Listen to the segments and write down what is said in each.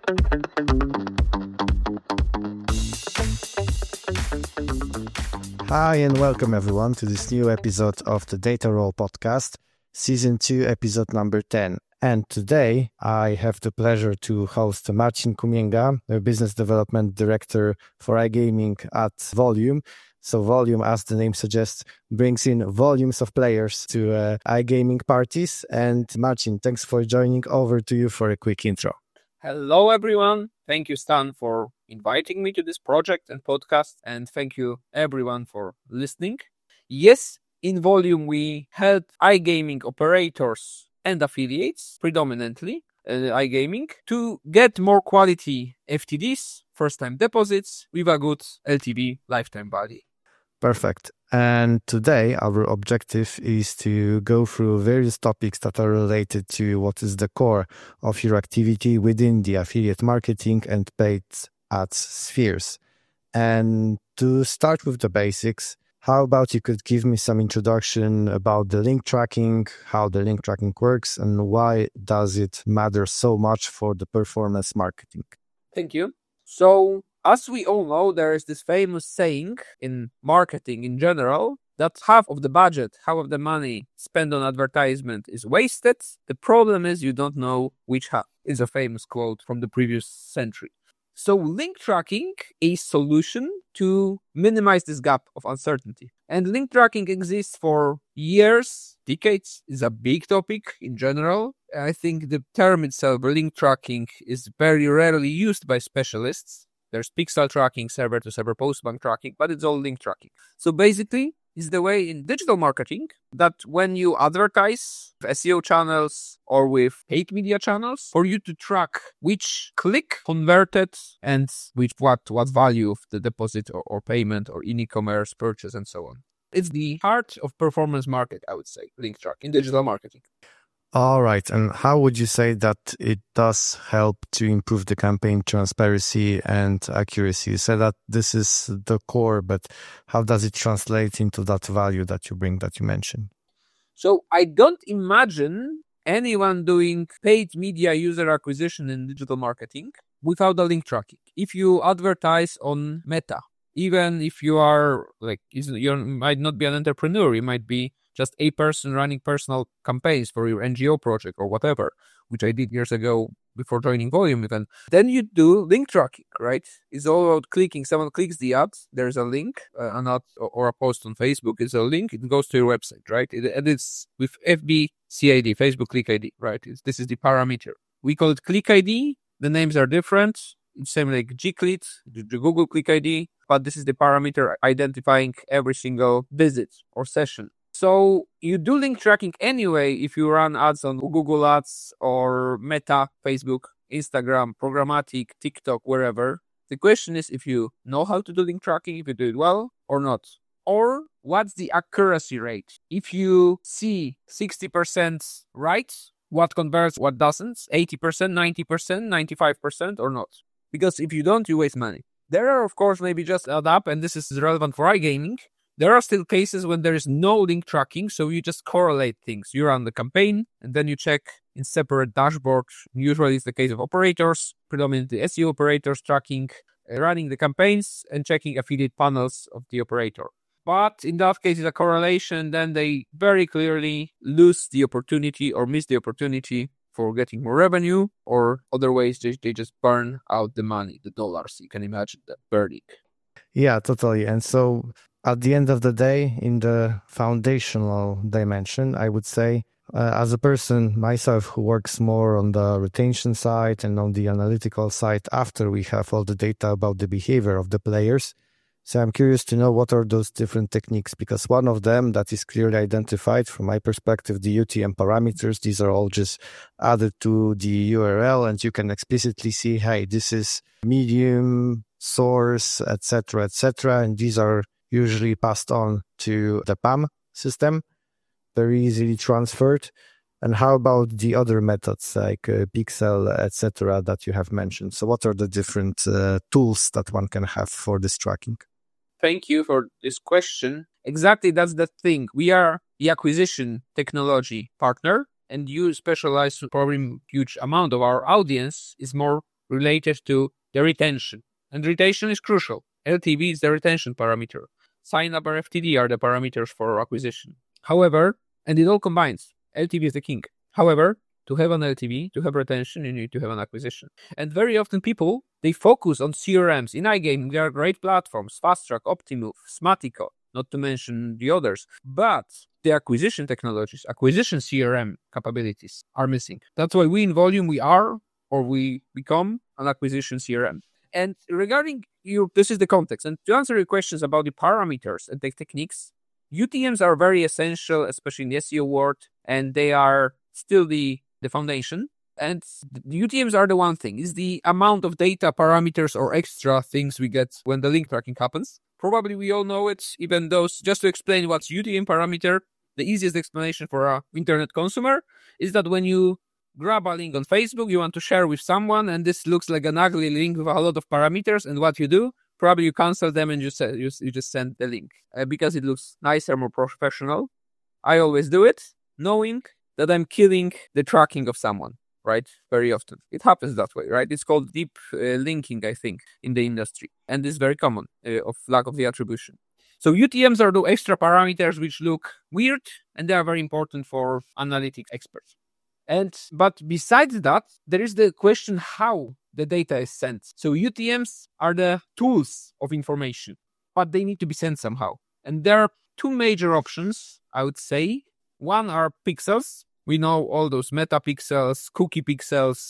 Hi and welcome everyone to this new episode of the Data Roll podcast, Season 2, episode number 10. And today I have the pleasure to host Marcin Kumienga, the Business Development Director for iGaming at Volume. So Volume, as the name suggests, brings in volumes of players to iGaming parties. And Marcin, thanks for joining. Over to you for a quick intro. Hello, everyone. Thank you, Stan, for inviting me to this project and podcast. And thank you, everyone, for listening. Yes, in Volume, we help iGaming operators and affiliates, predominantly iGaming, to get more quality FTDs, first-time deposits, with a good LTV, lifetime value. Perfect. And today our objective is to go through various topics that are related to what is the core of your activity within the affiliate marketing and paid ads spheres. And to start with the basics, how about you could give me some introduction about the link tracking, how the link tracking works, and why does it matter so much for the performance marketing? Thank you. So, as we all know, there is this famous saying in marketing in general that half of the budget, half of the money spent on advertisement is wasted. The problem is you don't know which half. Is a famous quote from the previous century. So link tracking is a solution to minimize this gap of uncertainty. And link tracking exists for years, decades, is a big topic in general. I think the term itself, link tracking, is very rarely used by specialists. There's pixel tracking, server-to-server postbank tracking, but it's all link tracking. So basically, it's the way in digital marketing that when you advertise SEO channels or with paid media channels, for you to track which click converted and what value of the deposit or payment or in e-commerce purchase and so on. It's the heart of performance market, I would say, link track in digital marketing. All right. And how would you say that it does help to improve the campaign transparency and accuracy? You said that this is the core, but how does it translate into that value that you bring, that you mentioned? So I don't imagine anyone doing paid media user acquisition in digital marketing without the link tracking. If you advertise on Meta, even if you are you might not be an entrepreneur, you might be just a person running personal campaigns for your NGO project or whatever, which I did years ago before joining Volume even. Then you do link tracking, right? It's all about clicking. Someone clicks the ad, there's a link, an ad or a post on Facebook, it's a link, it goes to your website, right? And it's with FB CID, Facebook Click ID, right? This is the parameter. We call it Click ID. The names are different. It's same like Gclick, the Google Click ID, but this is the parameter identifying every single visit or session. So you do link tracking anyway if you run ads on Google Ads or Meta, Facebook, Instagram, programmatic, TikTok, wherever. The question is if you know how to do link tracking, if you do it well or not. Or what's the accuracy rate? If you see 60% right, what converts, what doesn't, 80%, 90%, 95% or not. Because if you don't, you waste money. There are, of course, maybe just add up, and this is relevant for iGaming. There are still cases when there is no link tracking, so you just correlate things. You run the campaign, and then you check in separate dashboards. Usually it's the case of operators, predominantly SEO operators tracking, running the campaigns, and checking affiliate panels of the operator. But in that case, it's a correlation, then they very clearly lose the opportunity or miss the opportunity for getting more revenue, or other ways they just burn out the money, the dollars. You can imagine that burning. Yeah, totally. And so at the end of the day, in the foundational dimension, I would say, as a person myself who works more on the retention side and on the analytical side after we have all the data about the behavior of the players, so I'm curious to know what are those different techniques, because one of them that is clearly identified from my perspective, the UTM parameters, these are all just added to the URL and you can explicitly see, hey, this is medium, source, etc., etc. And these are usually passed on to the PAM system, very easily transferred. And how about the other methods like Pixel, etc., that you have mentioned? So what are the different tools that one can have for this tracking? Thank you for this question. Exactly, that's the thing. We are the acquisition technology partner, and you specialize, probably huge amount of our audience is more related to the retention. And retention is crucial. LTV is the retention parameter. Sign-up or FTD are the parameters for acquisition. However, and it all combines. LTV is the king. However, to have an LTV, to have retention, you need to have an acquisition. And very often people, they focus on CRMs. In iGaming, there are great platforms, FastTrack, Optimove, Smatico, not to mention the others. But the acquisition technologies, acquisition CRM capabilities are missing. That's why we in Volume, we become an acquisition CRM. And regarding you, this is the context. And to answer your questions about the parameters and the techniques, UTMs are very essential, especially in the SEO world, and they are still the foundation. And the UTMs are the one thing, is the amount of data, parameters, or extra things we get when the link tracking happens. Probably we all know it, even those, just to explain what's UTM parameter, the easiest explanation for an internet consumer is that when you grab a link on Facebook, you want to share with someone, and this looks like an ugly link with a lot of parameters, and what you do, probably you cancel them and you just send the link because it looks nicer, more professional. I always do it, knowing that I'm killing the tracking of someone, right? Very often. It happens that way, right? It's called deep linking, I think, in the industry. And it's very common of lack of the attribution. So UTMs are the extra parameters which look weird, and they are very important for analytics experts. But besides that, there is the question how the data is sent. So UTMs are the tools of information, but they need to be sent somehow. And there are two major options, I would say. One are pixels. We know all those meta pixels, cookies.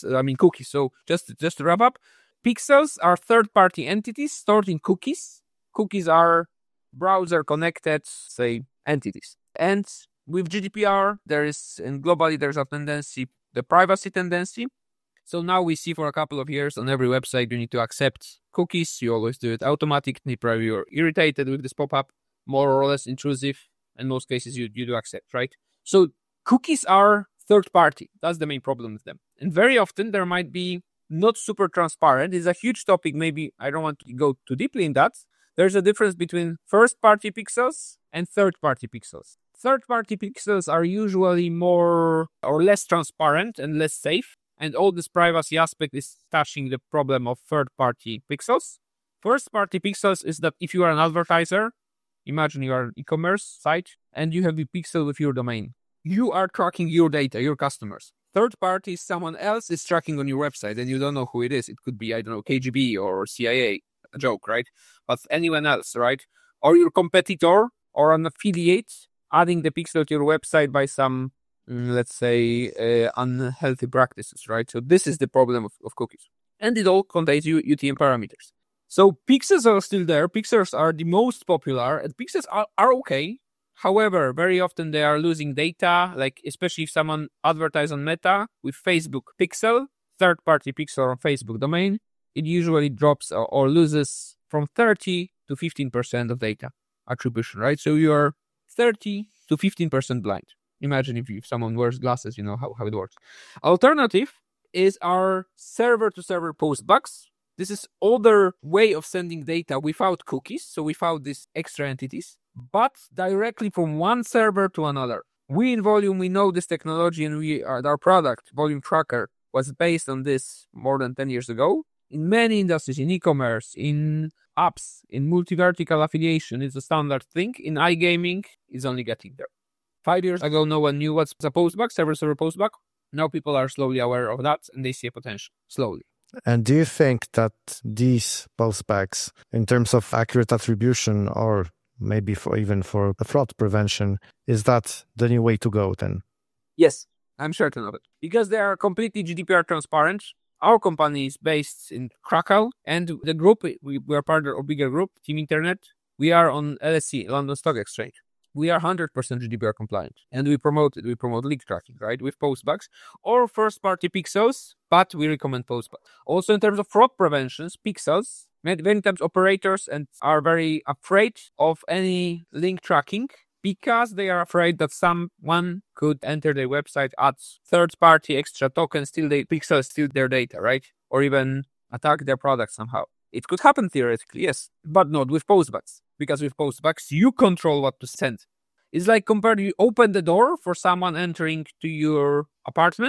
So just to wrap up, pixels are third-party entities stored in cookies. Cookies are browser-connected, say, entities. And with GDPR, globally there's a tendency, the privacy tendency. So now we see for a couple of years on every website you need to accept cookies. You always do it automatically. Probably you're irritated with this pop-up, more or less intrusive. In most cases, you do accept, right? So cookies are third party. That's the main problem with them. And very often there might be not super transparent. It's a huge topic. Maybe I don't want to go too deeply in that. There's a difference between first-party pixels and third-party pixels. Third-party pixels are usually more or less transparent and less safe. And all this privacy aspect is touching the problem of third-party pixels. First-party pixels is that if you are an advertiser, imagine you are an e-commerce site and you have a pixel with your domain. You are tracking your data, your customers. Third party, someone else is tracking on your website and you don't know who it is. It could be, KGB or CIA. A joke, right? But anyone else, right? Or your competitor or an affiliate adding the pixel to your website by some, let's say, unhealthy practices, right? So this is the problem of cookies. And it all contains UTM parameters. So pixels are still there. Pixels are the most popular, and pixels are okay. However, very often they are losing data, like especially if someone advertises on Meta with Facebook pixel, third-party pixel on Facebook domain, it usually drops or loses from 30 to 15% of data attribution, right? So you are 30 to 15% blind. Imagine if someone wears glasses, you know how it works. Alternative is our server-to-server postbox. This is other way of sending data without cookies, so without these extra entities, but directly from one server to another. We in Volume, we know this technology, and our product, Volume Tracker, was based on this more than 10 years ago. In many industries, in e-commerce, in apps, in multi-vertical affiliation, it's a standard thing. In iGaming, it's only getting there. 5 years ago, no one knew what's a postbox, server-server postbox. Now people are slowly aware of that, and they see a potential, slowly. And do you think that these postbacks, in terms of accurate attribution or maybe even for the fraud prevention, is that the new way to go then? Yes, I'm certain of it. Because they are completely GDPR transparent. Our company is based in Krakow, and the group, we are part of a bigger group, Team Internet. We are on LSE, London Stock Exchange. We are 100% GDPR compliant, and we promote link tracking, right, with postbacks or first-party pixels, but we recommend postbacks. Also, in terms of fraud preventions, pixels, many times operators are very afraid of any link tracking because they are afraid that someone could enter their website, add third-party extra tokens, steal their pixels, steal their data, right, or even attack their product somehow. It could happen theoretically, yes, but not with postbacks. Because with postbacks, you control what to send. It's like compared, you open the door for someone entering to your apartment,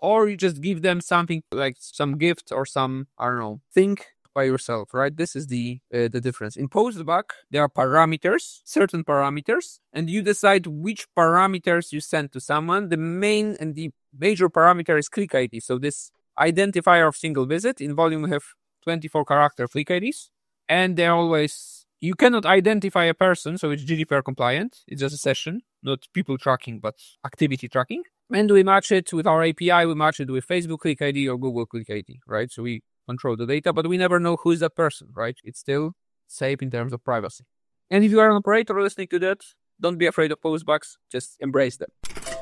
or you just give them something like some gift or some, I don't know, think by yourself, right? This is the difference. In Postback, there are parameters, certain parameters, and you decide which parameters you send to someone. The main and the major parameter is click ID. So this identifier of single visit. In Volume, we have 24-character click IDs, and they're always, you cannot identify a person, so it's GDPR compliant. It's just a session, not people tracking, but activity tracking. And we match it with our API, we match it with Facebook Click ID or Google Click ID, right? So we control the data, but we never know who is that person, right? It's still safe in terms of privacy. And if you are an operator listening to that, don't be afraid of postbacks, just embrace them.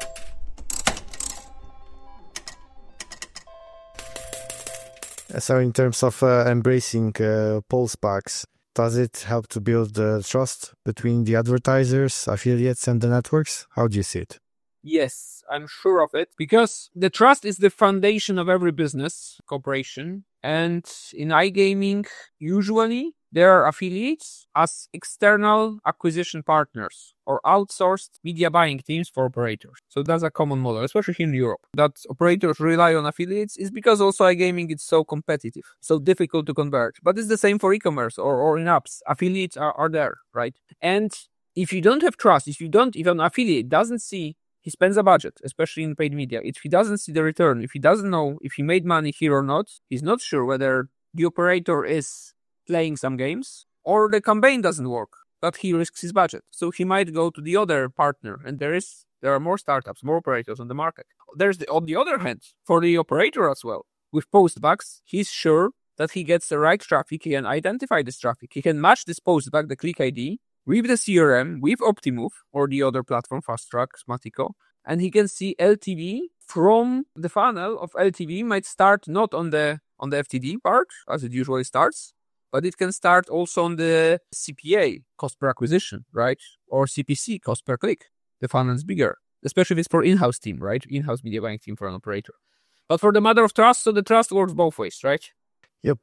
So in terms of embracing postbacks, does it help to build trust between the advertisers, affiliates, and the networks? How do you see it? Yes, I'm sure of it, because the trust is the foundation of every business cooperation. And in iGaming, usually there are affiliates as external acquisition partners or outsourced media buying teams for operators. So that's a common model, especially here in Europe. That operators rely on affiliates is because also iGaming is so competitive, so difficult to convert. But it's the same for e-commerce or in apps. Affiliates are there, right? And if you don't have trust, if an affiliate doesn't see, he spends a budget, especially in paid media. If he doesn't see the return, if he doesn't know if he made money here or not, he's not sure whether the operator is playing some games or the campaign doesn't work, but he risks his budget. So he might go to the other partner, and there are more startups, more operators on the market. On the other hand, for the operator as well, with postbacks, he's sure that he gets the right traffic. He can identify this traffic. He can match this postback, the click ID, with the CRM, with Optimove or the other platform, Fast Track, Smatico, and he can see LTV from the funnel of LTV might start not on the FTD part, as it usually starts, but it can start also on the CPA, cost per acquisition, right? Or CPC, cost per click. The funnel is bigger, especially if it's for in-house team, right? In-house media buying team for an operator. But for the matter of trust, so the trust works both ways, right? Yep.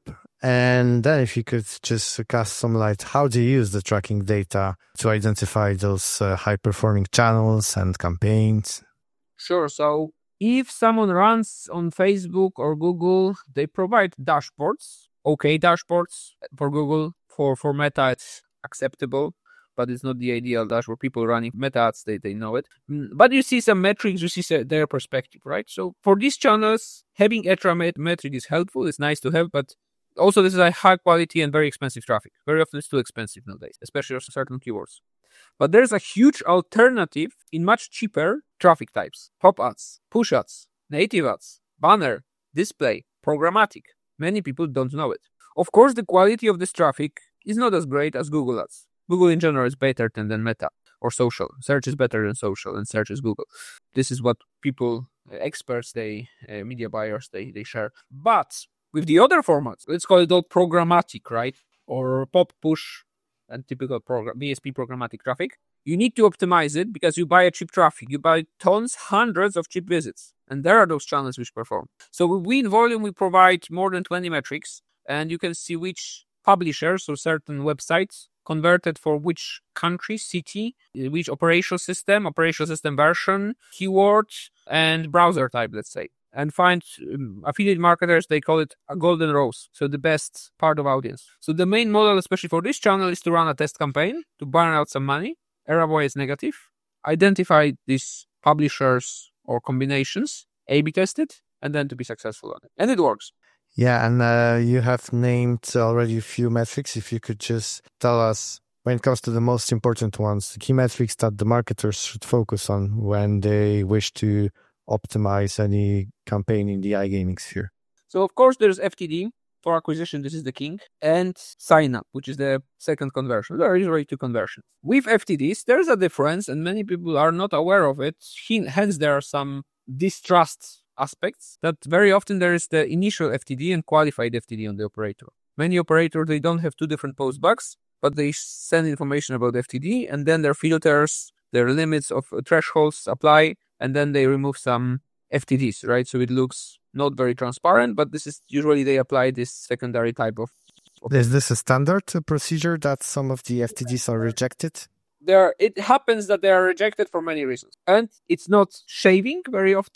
And then if you could just cast some light, how do you use the tracking data to identify those high-performing channels and campaigns? Sure. So if someone runs on Facebook or Google, they provide dashboards, okay dashboards for Google. For Meta, it's acceptable, but it's not the ideal dashboard. People running Meta ads, they know it. But you see some metrics, you see their perspective, right? So for these channels, having extra metric is helpful. It's nice to have, but also this is a high quality and very expensive traffic. Very often it's too expensive nowadays, especially for certain keywords. But there's a huge alternative in much cheaper traffic types. Pop ads, push ads, native ads, banner, display, programmatic. Many people don't know it. Of course, the quality of this traffic is not as great as Google ads. Google in general is better than Meta or social. Search is better than social, and search is Google. This is what people, experts, media buyers, they share. But with the other formats, let's call it all programmatic, right? Or pop, push, and typical BSP programmatic traffic. You need to optimize it because you buy a cheap traffic. You buy hundreds of cheap visits. And there are those channels which perform. So we in Volume, we provide more than 20 metrics, and you can see which publishers or certain websites converted for which country, city, which operational system version, keyword, and browser type, let's say. And find affiliate marketers, they call it a golden rose, so the best part of audience. So the main model, especially for this channel, is to run a test campaign, to burn out some money, ROI is negative, identify these publishers or combinations, A/B test it, and then to be successful on it. And it works. Yeah, and you have named already a few metrics. If you could just tell us, when it comes to the most important ones, the key metrics that the marketers should focus on when they wish to optimize any campaign in the iGaming sphere. So, of course, there's FTD. For acquisition, this is the king. And sign up, which is the second conversion. There are usually two conversions. With FTDs, there's a difference, and many people are not aware of it. Hence, there are some distrust aspects that very often there is the initial FTD and qualified FTD on the operator. Many operators, they don't have two different postbacks, but they send information about FTD, and then their filters, their limits of thresholds apply, and then they remove some FTDs, right? So it looks not very transparent, but this is usually they apply this secondary type of. Is this a standard procedure that some of the FTDs are rejected? It happens that they are rejected for many reasons. And it's not shaving very often.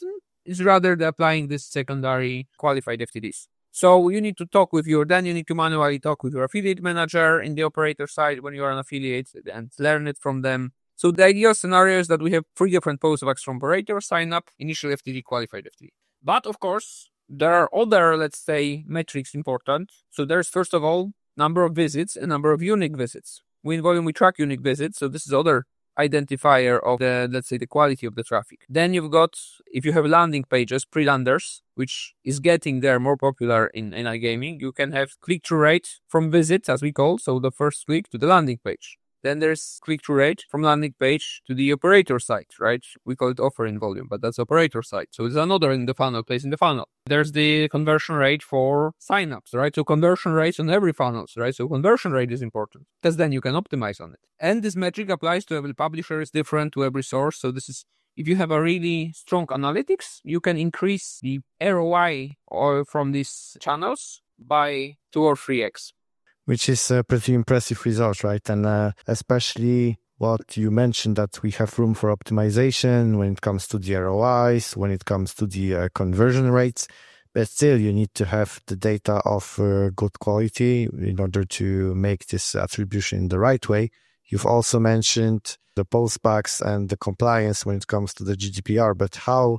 It's rather the applying this secondary qualified FTDs. So you need to you need to manually talk with your affiliate manager in the operator side when you are an affiliate and learn it from them. So the ideal scenario is that we have 3 different post-backs from operator, sign up, initial FTD, qualified FTD. But of course, there are other, let's say, metrics important. So there's first of all, number of visits and number of unique visits. In volume, we track unique visits. So this is other identifier of the, let's say, the quality of the traffic. Then you've got, if you have landing pages, pre-landers, which is getting there more popular in iGaming, you can have click-through rate from visits, as we call, so the first click to the landing page. Then there's click-through rate from landing page to the operator site, right? We call it offering volume, but that's operator site. So it's another in the funnel, place in the funnel. There's the conversion rate for signups, right? So conversion rates on every funnel, right? So conversion rate is important because then you can optimize on it. And this metric applies to every publisher, is different to every source. So this is, if you have a really strong analytics, you can increase the ROI from these channels by 2 or 3x. Which is a pretty impressive result, right? And especially what you mentioned, that we have room for optimization when it comes to the ROIs, when it comes to the conversion rates. But still, you need to have the data of good quality in order to make this attribution in the right way. You've also mentioned the postbacks and the compliance when it comes to the GDPR, but how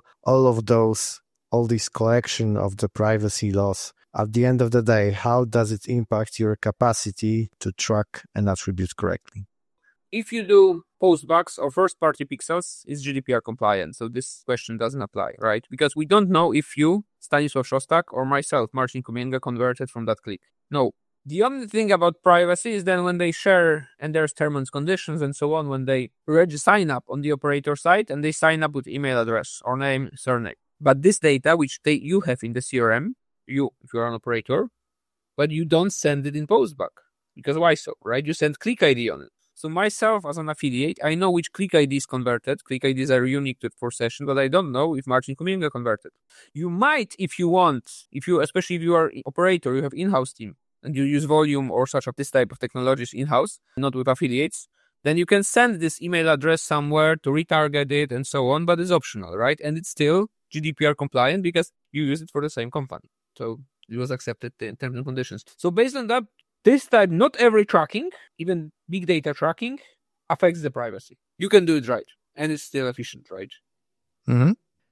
all this collection of the privacy laws, at the end of the day, how does it impact your capacity to track and attribute correctly? If you do postbacks or first-party pixels, it's GDPR compliant. So this question doesn't apply, right? Because we don't know if you, Stanisław Szostak, or myself, Marcin Kumienga, converted from that click. No. The only thing about privacy is then when they share, and there's terms and conditions and so on, when they sign up on the operator side and they sign up with email address or name, surname. But this data, which you have in the CRM, if you're an operator, but you don't send it in postback. Because why so, right? You send click ID on it. So myself as an affiliate, I know which click ID is converted. Click IDs are unique for session, but I don't know if Marcin Kumienga converted. You might, if you want, especially if you are operator, you have in-house team, and you use volume or this type of technologies in-house, not with affiliates, then you can send this email address somewhere to retarget it and so on, but it's optional, right? And it's still GDPR compliant because you use it for the same company. So it was accepted in terms and conditions. So based on that, this type, not every tracking, even big data tracking, affects the privacy. You can do it right, and it's still efficient, right? Mm-hmm.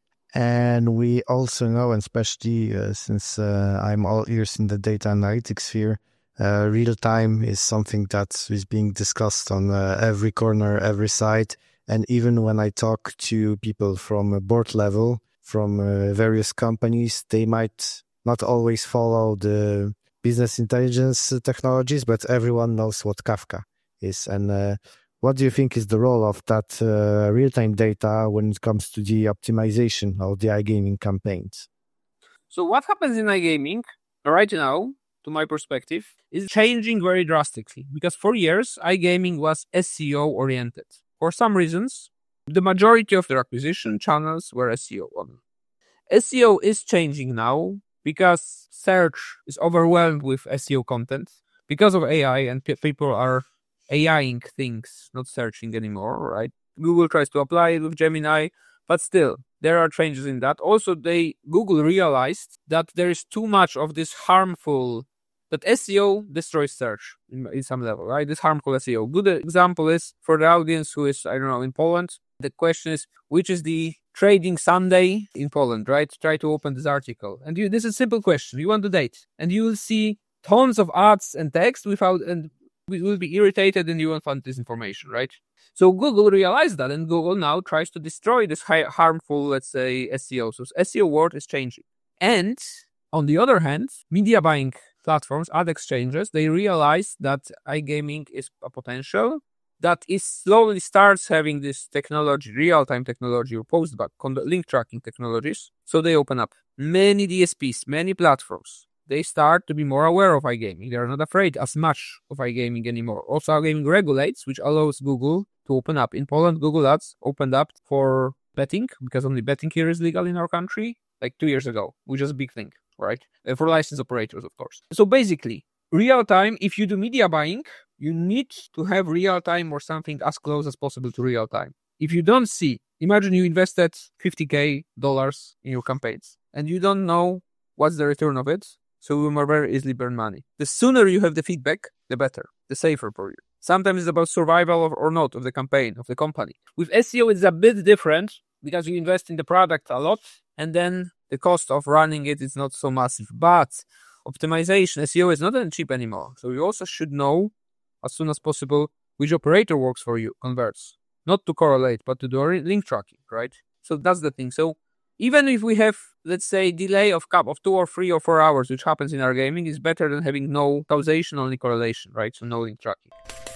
And we also know, and especially since I'm all ears in the data analytics sphere, real time is something that is being discussed on every corner, every side. And even when I talk to people from a board level, from various companies, they might not always follow the business intelligence technologies, but everyone knows what Kafka is. And what do you think is the role of that real-time data when it comes to the optimization of the iGaming campaigns? So what happens in iGaming right now, to my perspective, is changing very drastically. Because for years, iGaming was SEO-oriented. For some reasons, the majority of their acquisition channels were SEO on. SEO is changing now because search is overwhelmed with SEO content. Because of AI, and people are AIing things, not searching anymore, right? Google tries to apply it with Gemini, but still, there are changes in that. Also, Google realized that there is too much of this harmful, that SEO destroys search in some level, right? This harmful SEO. Good example is, for the audience who is, in Poland, the question is, which is the trading Sunday in Poland, right? Try to open this article. And this is a simple question. You want the date, and you will see tons of ads and text and we will be irritated and you won't find this information, right? So Google realized that, and Google now tries to destroy this harmful, let's say, SEO. So SEO world is changing. And on the other hand, media buying platforms, ad exchanges, they realize that iGaming is a potential that is slowly starts having this technology, real-time technology or postback, link tracking technologies. So they open up many DSPs, many platforms. They start to be more aware of iGaming. They are not afraid as much of iGaming anymore. Also, iGaming regulates, which allows Google to open up. In Poland, Google Ads opened up for betting, because only betting here is legal in our country, like 2 years ago, which is a big thing, right? For licensed operators, of course. So basically, real time, if you do media buying, you need to have real time or something as close as possible to real time. If you don't see Imagine you invested $50K in your campaigns and you don't know what's the return of it. So you will very easily burn money. The sooner you have the feedback, the better, the safer for you. Sometimes it's about survival or not of the campaign, of the company. With SEO, it's a bit different because you invest in the product a lot and then the cost of running it is not so massive. But optimization, SEO is not that cheap anymore. So you also should know as soon as possible which operator works for you, converts. Not to correlate, but to do link tracking, right? So that's the thing. So even if we have, let's say, delay of 2 or 3 or 4 hours, which happens in our gaming, is better than having no causation, only correlation, right? So no link tracking.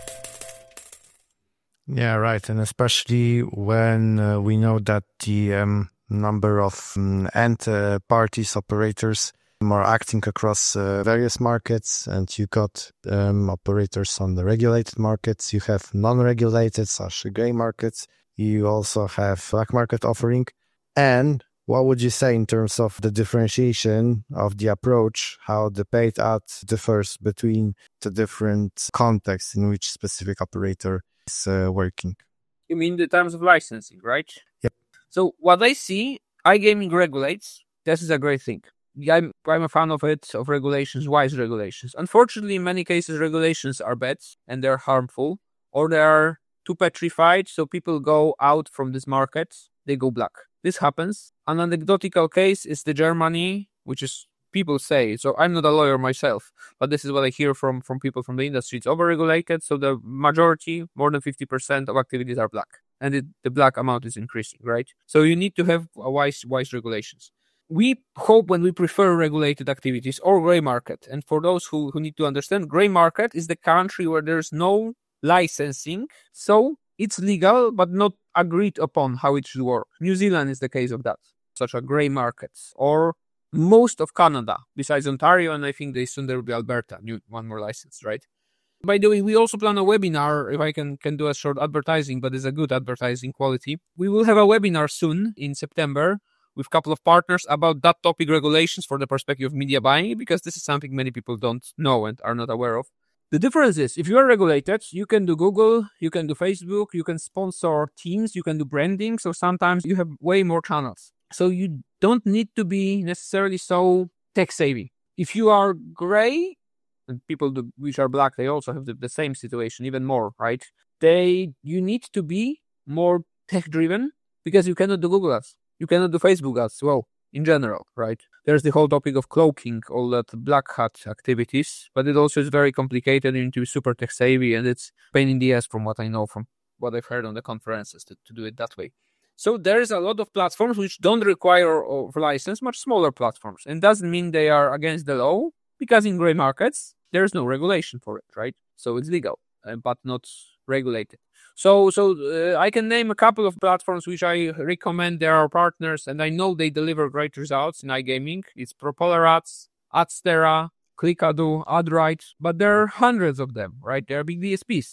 Yeah, right. And especially when we know that the number of end parties, operators are acting across various markets, and you got operators on the regulated markets, you have non-regulated, such as gray markets, you also have black market offering. And what would you say in terms of the differentiation of the approach, how the paid ad differs between the different contexts in which specific operator is working? You mean the terms of licensing, right? Yep. So what I see, iGaming regulates. This is a great thing. I'm a fan of it, of regulations, wise regulations. Unfortunately, in many cases, regulations are bad and they're harmful, or they are too petrified, so people go out from this market, they go black. This happens. An anecdotal case is the Germany, which is, people say, so I'm not a lawyer myself, but this is what I hear from people from the industry. It's overregulated, so the majority, more than 50% of activities are black. And the black amount is increasing, right? So you need to have a wise regulations. We hope when we prefer regulated activities or gray market. And for those who need to understand, gray market is the country where there's no licensing. So it's legal, but not agreed upon how it should work. New Zealand is the case of that, such a gray market. Or most of Canada, besides Ontario, and I think soon there will be Alberta, one more license, right? By the way, we also plan a webinar, if I can do a short advertising, but it's a good advertising quality. We will have a webinar soon in September with a couple of partners about that topic, regulations for the perspective of media buying, because this is something many people don't know and are not aware of. The difference is, if you are regulated, you can do Google, you can do Facebook, you can sponsor teams, you can do branding, so sometimes you have way more channels. So you don't need to be necessarily so tech-savvy. If you are gray, and people which are black, they also have the same situation, even more, right? You need to be more tech-driven because you cannot do Google ads. You cannot do Facebook ads, well, in general, right? There's the whole topic of cloaking, all that black hat activities, but it also is very complicated. You need to be super tech-savvy, and it's pain in the ass from what I know, from what I've heard on the conferences to do it that way. So there's a lot of platforms which don't require a license, much smaller platforms. And doesn't mean they are against the law, because in gray markets, there's no regulation for it, right? So it's legal, but not regulated. So I can name a couple of platforms which I recommend. They are partners, and I know they deliver great results in iGaming. It's Propolar Ads, Adstera, Clickado, AdRight, but there are hundreds of them, right? They are big DSPs.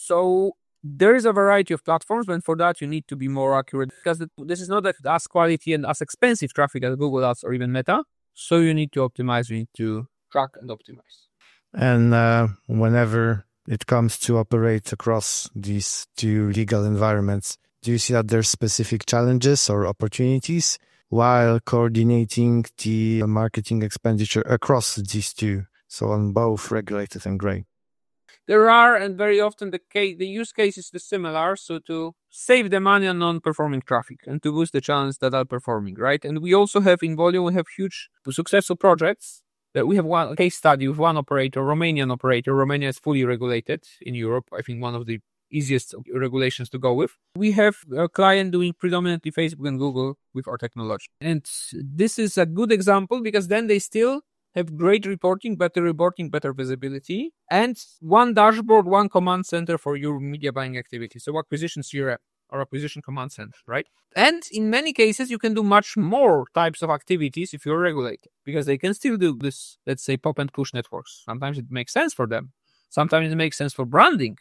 So there is a variety of platforms, and for that you need to be more accurate, because this is not as quality and as expensive traffic as Google Ads or even Meta. So you need to optimize, you need to track and optimize. And whenever it comes to operate across these two legal environments, do you see that there's specific challenges or opportunities while coordinating the marketing expenditure across these two, so on both regulated and gray? There are, and very often the use case is similar, so to save the money on non-performing traffic and to boost the channels that are performing, right? And we also have in Volio, we have huge successful projects. We have one case study with one operator, Romanian operator. Romania is fully regulated in Europe. I think one of the easiest regulations to go with. We have a client doing predominantly Facebook and Google with our technology. And this is a good example because then they still have great reporting, better visibility, and one dashboard, one command center for your media buying activity. So acquisition CRM or acquisition command center, right? And in many cases, you can do much more types of activities if you're regulated, because they can still do this, let's say, pop and push networks. Sometimes it makes sense for them. Sometimes it makes sense for branding.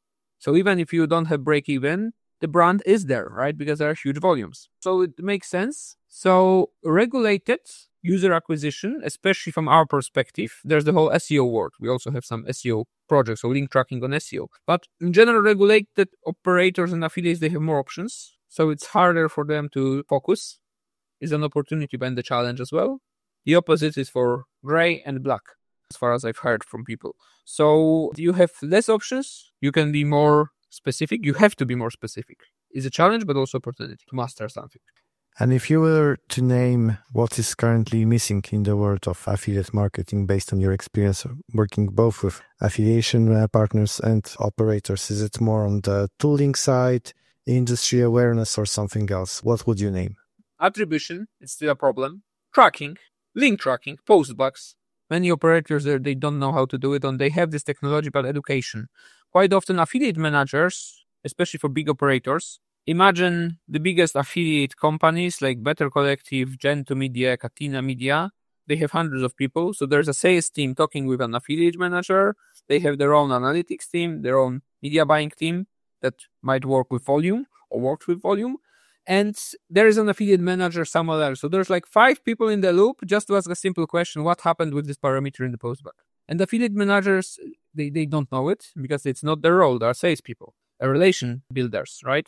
So even if you don't have break even, the brand is there, right? Because there are huge volumes. So it makes sense. So regulated user acquisition, especially from our perspective, there's the whole SEO world. We also have some SEO projects, so link tracking on SEO. But in general, regulated operators and affiliates, they have more options. So it's harder for them to focus. It's an opportunity and the challenge as well. The opposite is for gray and black, as far as I've heard from people. So you have less options. You can be more specific. You have to be more specific. It's a challenge, but also opportunity to master something. And if you were to name what is currently missing in the world of affiliate marketing based on your experience working both with affiliation partners and operators, is it more on the tooling side, industry awareness, or something else? What would you name? Attribution is still a problem. Tracking, link tracking, postbugs. Many operators, they don't know how to do it, and they have this technological education. Quite often, affiliate managers, especially for big operators, imagine the biggest affiliate companies like Better Collective, Gentoo Media, Catena Media. They have hundreds of people. So there's a sales team talking with an affiliate manager. They have their own analytics team, their own media buying team that might work with volume or works with volume. And there is an affiliate manager somewhere else. So there's like 5 people in the loop just to ask a simple question: what happened with this parameter in the postbug? And affiliate managers, they don't know it because it's not their role. They are salespeople, relation builders, right?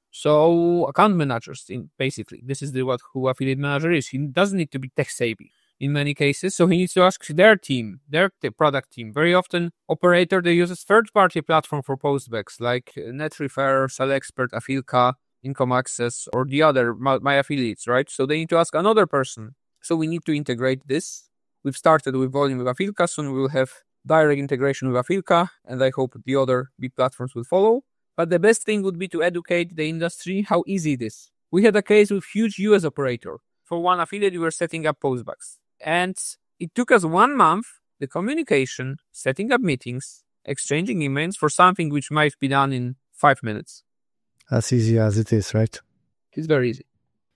So account managers, basically, this is who affiliate manager is. He doesn't need to be tech savvy in many cases. So he needs to ask their team, their product team. Very often, operator, they use a third-party platform for postbugs like Netrefer, SellExpert, Affilica, Income Access, or the other, my affiliates, right? So they need to ask another person. So we need to integrate this. We've started with volume with Affilica. Soon we will have direct integration with Affilica, and I hope the other big platforms will follow. But the best thing would be to educate the industry how easy it is. We had a case with huge US operator. For one affiliate, we were setting up postbugs. And it took us 1 month, the communication, setting up meetings, exchanging emails for something which might be done in 5 minutes. As easy as it is, right? It's very easy.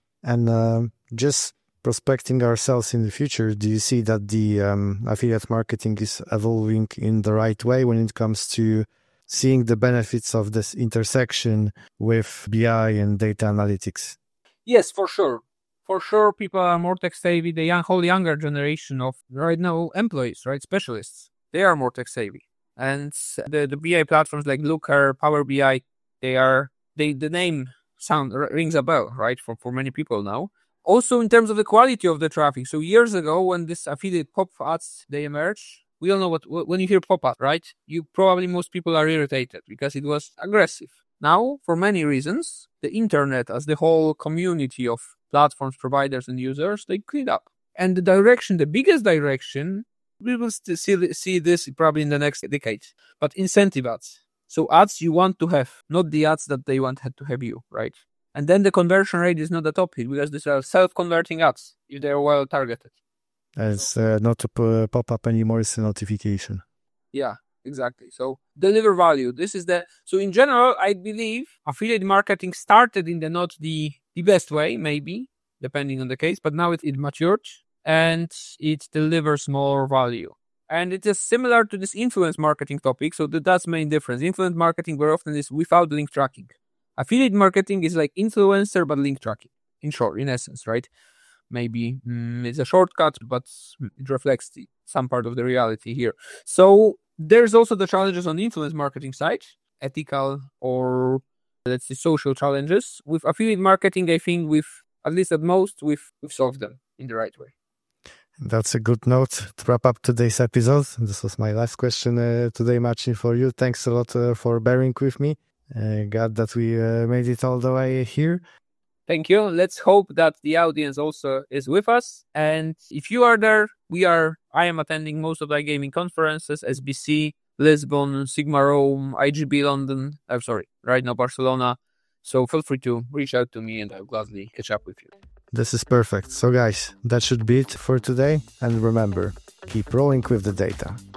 And just prospecting ourselves in the future, do you see that the affiliate marketing is evolving in the right way when it comes to seeing the benefits of this intersection with BI and data analytics? Yes, for sure. For sure, people are more tech savvy. The whole younger generation of right now employees, right, specialists, they are more tech savvy. And the BI platforms like Looker, Power BI, the name rings a bell, right, for many people now. Also, in terms of the quality of the traffic. So years ago, when this affiliate pop ads, they emerged, we all know when you hear pop-up, right? Most people are irritated because it was aggressive. Now, for many reasons, the internet as the whole community of platforms, providers, and users, they cleaned up. And the biggest direction, we will still see this probably in the next decade, but incentive ads. So ads you want to have, not the ads that they want to have you, right? And then the conversion rate is not the top hit because these are self-converting ads if they're well targeted. It's not a pop-up anymore, it's a notification. Yeah, exactly. So deliver value. So in general, I believe affiliate marketing started in not the best way, maybe, depending on the case, but now it matured and it delivers more value. And it is similar to this influence marketing topic. So that's the main difference. Influence marketing very often is without link tracking. Affiliate marketing is like influencer, but link tracking. In short, in essence, right? Maybe it's a shortcut, but it reflects some part of the reality here. So there's also the challenges on the influence marketing side, ethical or let's say social challenges. With affiliate marketing, I think we've solved them in the right way. That's a good note to wrap up today's episode. This was my last question today, Marcin, for you. Thanks a lot for bearing with me. Glad that we made it all the way here. Thank you. Let's hope that the audience also is with us. And if you are there, I am attending most of the gaming conferences, SBC, Lisbon, Sigma Rome, IGB London. Right now Barcelona. So feel free to reach out to me and I'll gladly catch up with you. This is perfect. So guys, that should be it for today. And remember, keep rolling with the data.